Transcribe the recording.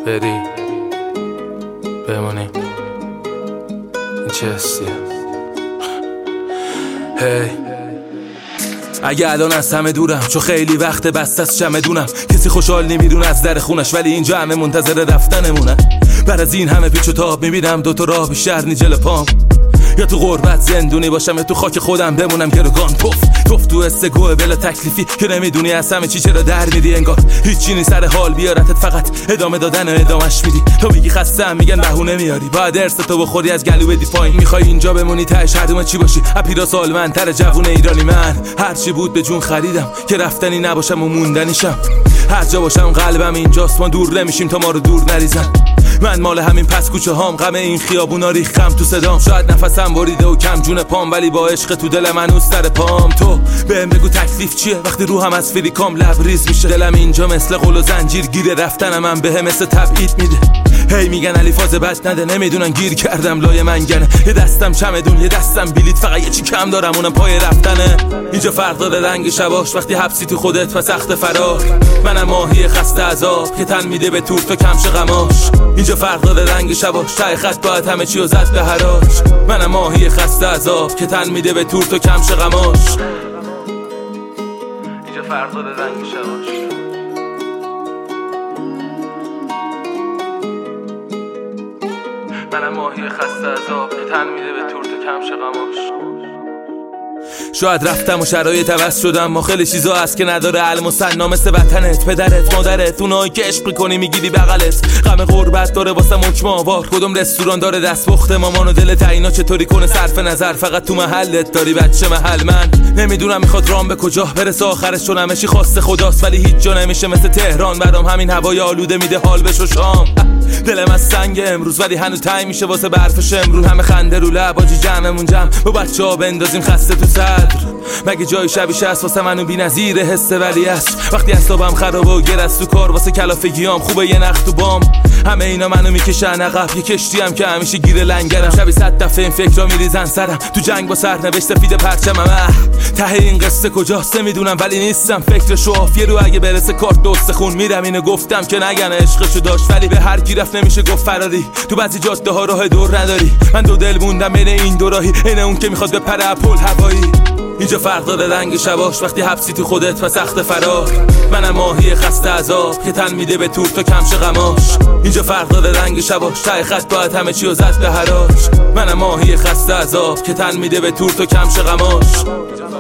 بری بمونی این چه حسیه؟ هی اگه الان از همه دورم چون خیلی وقت بست از چمدونم، کسی خوشحال نمیدونه از در خونش، ولی اینجا همه منتظر رفتنمونن. بعد از این همه پیچ و تاب میبینم دوتا راه بیشتر نی جلو پام، یا تو غربت زندونی باشم یا تو خاک خودم بمونم گروگان. توف تو استگوه بلا تکلیفی که نمیدونی از همه چی چرا در میدی، انگار هیچی نی سر حال بیارتت، فقط ادامه دادن و ادامش میدی. تو میگی خستم میگن بهونه میاری، باید ارثتو بخوری از گلو بدی پایین. میخوای اینجا بمونی تهش هردومه چی باشی؟ اپیرا سالمندتر جوون ایرانی من، هرچی بود به جون خریدم که رفتنی نباشم و موندنیشم. هر جا باشم قلبم اینجاست، ما دور نمیشیم تا ما رو دور نریزن. من مال همین پس کوچه هام، غم این خیابونا ریختم تو صدام. شاید نفسم بریده و کم جون پام، ولی با عشق تو دل من سر پام. تو بهم بگو تکلیف چیه وقتی روحم از فریکام لبریز میشه؟ دلم اینجا مثل قل و زنجیر گیره، رفتنم من بهم مثل تبعید میده. هی میگن علی فاز بد نده، نمیدونن گیر کردم لای منگنه. یه دستم چمدون یه دستم بلیط، فقط یه چی کم دارم اونم پای رفتنه. اینجا فرق داره رنگ شباش، وقتی حبسی تو خودت و سخت فرار. منم ماهی خسته عذاب که تن میده به تور تا کمش غماش. اینجا فرق داره رنگ شباش، ته خط باید همه چی رو زد به حراج. منم ماهی خسته عذاب که تن میده به تور تا کمش غماش. اینجا فرق داره رنگ شباش. منم ماهی خسته عذاب که تن میده به تور تا کمش غماش. شاید رفتم و شرایط عوض شدم، ما خیلی چیزا هست که نداره علم و سنا، مثل وطنت، پدرت، مادرت، اونایی که عشق میکنی میگیری بغلت. غم غربت داره واسه حکم آوار، کدوم رستوران داره دستپخت مامان و دلت اینا چطوری کنه صرف نظر، فقط تو محلت داری بچه محل. من نمیدونم میخواد رام به کجا برسه آخرش، چون همه چی خواست خداست، ولی هیچ جا نمیشه مثل تهران. برام همین هوای آلوده میده حال بشو شام. دلم از سنگ امروز ولی هنوز تای میشه واسه برفش امروز. همه خنده رو لب آجی جمعمون جمع، با بچه‌ها بندازیم خسته تو صدر. مگه جای شبیش هست واسه منو بی‌نظیر حس ولی است. وقتی اعصابم خرابه و گرست تو کار واسه کلافگیام، خوبه یه نخ تو بام. همه اینا منو میکشن عقب، یه کشتیم که همیشه گیر لنگرم. شبی 100 دفعه این فکرا میریزن سرم، تو جنگ با سرنوشت سفید پرچمم. ته این قصه کجاست نمیدونم، ولی نیستم فکرشو آفیه رو. اگه برسه کارت دوست خون میرم، اینو گفتم که نگن عشقشو داشت، ولی به هر کی رفت نمیشه گفت فراری. تو بعضی جاده ها راه دور نداری، من دو دل موندم بین این دو راهی، این اون که میخواد بپره اپل هوایی. اینجا فرق داره رنگ شباش، وقتی حبسی تو خودت و سخت فرار. منم ماهی خسته عذاب که تن میده به تور تا کمش غماش. اینجا فرق داره رنگ شباش، ته خط باید همه چی رو زد به حراج. منم ماهی خسته عذاب که تن میده به تور تا کمش غماش.